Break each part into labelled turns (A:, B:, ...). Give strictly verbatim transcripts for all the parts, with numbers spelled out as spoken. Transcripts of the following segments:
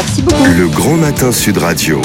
A: Merci beaucoup.
B: Le Grand Matin Sud Radio,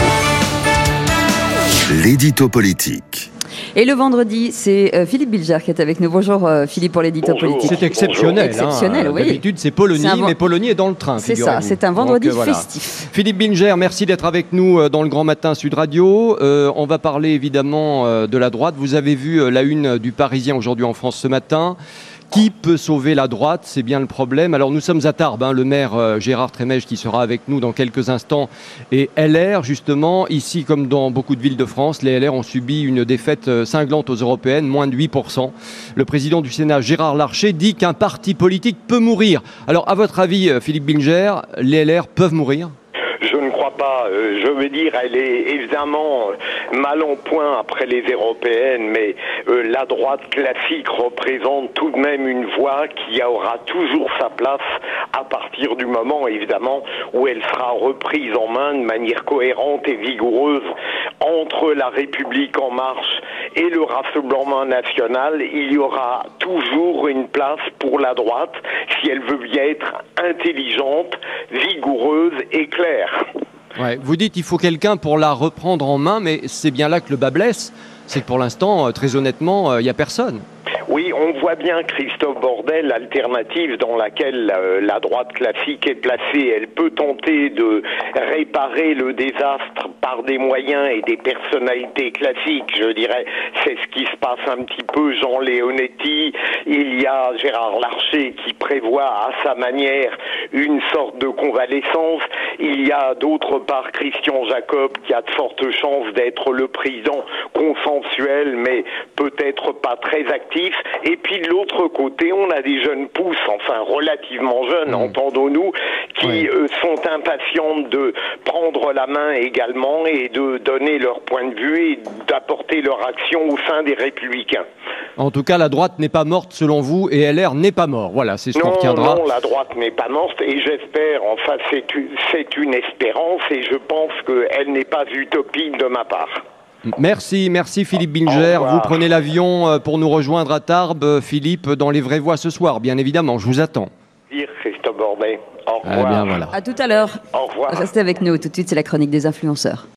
B: l'édito politique.
A: Et le vendredi, c'est euh, Philippe Bilger qui est avec nous. Bonjour euh, Philippe pour l'édito
C: Bonjour.
A: politique.
D: C'est exceptionnel.
A: Exceptionnel,
D: hein.
A: oui.
D: D'habitude, c'est Polony,
A: C'est un...
D: mais Polony est dans le train.
A: C'est ça, c'est un vendredi Donc, euh, voilà. festif.
D: Philippe Bilger, merci d'être avec nous dans le Grand Matin Sud Radio. Euh, on va parler évidemment euh, de la droite. Vous avez vu euh, la une du Parisien aujourd'hui en France ce matin. Qui peut sauver la droite? C'est bien le problème. Alors nous sommes à Tarbes, hein, le maire euh, Gérard Trémège qui sera avec nous dans quelques instants. Et L R, justement, ici comme dans beaucoup de villes de France, les L R ont subi une défaite euh, cinglante aux européennes, moins de huit pour cent. Le président du Sénat, Gérard Larcher, dit qu'un parti politique peut mourir. Alors à votre avis, Philippe Bilger, les L R peuvent mourir ?
C: Je ne crois pas. Euh, je veux dire, elle est évidemment mal en point après les européennes, mais euh, la droite classique représente tout de même une voie qui aura toujours sa place à partir du moment, évidemment, où elle sera reprise en main de manière cohérente et vigoureuse entre la République en marche et le Rassemblement national. Il y aura toujours une place pour la droite si elle veut bien être intelligente, vigoureuse et claire.
D: Ouais, vous dites qu'il faut quelqu'un pour la reprendre en main, mais c'est bien là que le bas blesse. C'est que pour l'instant, très honnêtement, il n'y a personne.
C: Oui, on voit bien, Christophe Bordet, l'alternative dans laquelle euh, la droite classique est placée. Elle peut tenter de réparer le désastre par des moyens et des personnalités classiques, je dirais. C'est ce qui se passe un petit peu. Jean Leonetti, il y a Gérard Larcher qui prévoit à sa manière une sorte de convalescence. Il y a d'autre part Christian Jacob qui a de fortes chances d'être le président consensuel, mais peut-être pas très actif. Et puis de l'autre côté, on a des jeunes pousses, enfin relativement jeunes, mmh. entendons-nous, qui oui. euh, sont impatientes de prendre la main également et de donner leur point de vue et d'apporter leur action au sein des Républicains.
D: En tout cas, la droite n'est pas morte selon vous et L R n'est pas mort. Voilà, c'est ce qu'on retiendra.
C: Non, la droite n'est pas morte et j'espère, enfin c'est une, c'est une espérance et je pense qu'elle n'est pas utopique de ma part.
D: Merci, merci Philippe Bilger. Vous prenez l'avion pour nous rejoindre à Tarbes, Philippe, dans les vraies voies ce soir, bien évidemment. Je vous attends.
C: Christophe Bordet. Au revoir.
D: Eh bien, voilà.
A: À tout à l'heure.
C: Au revoir.
A: Restez avec nous. Tout de suite, c'est la chronique des influenceurs.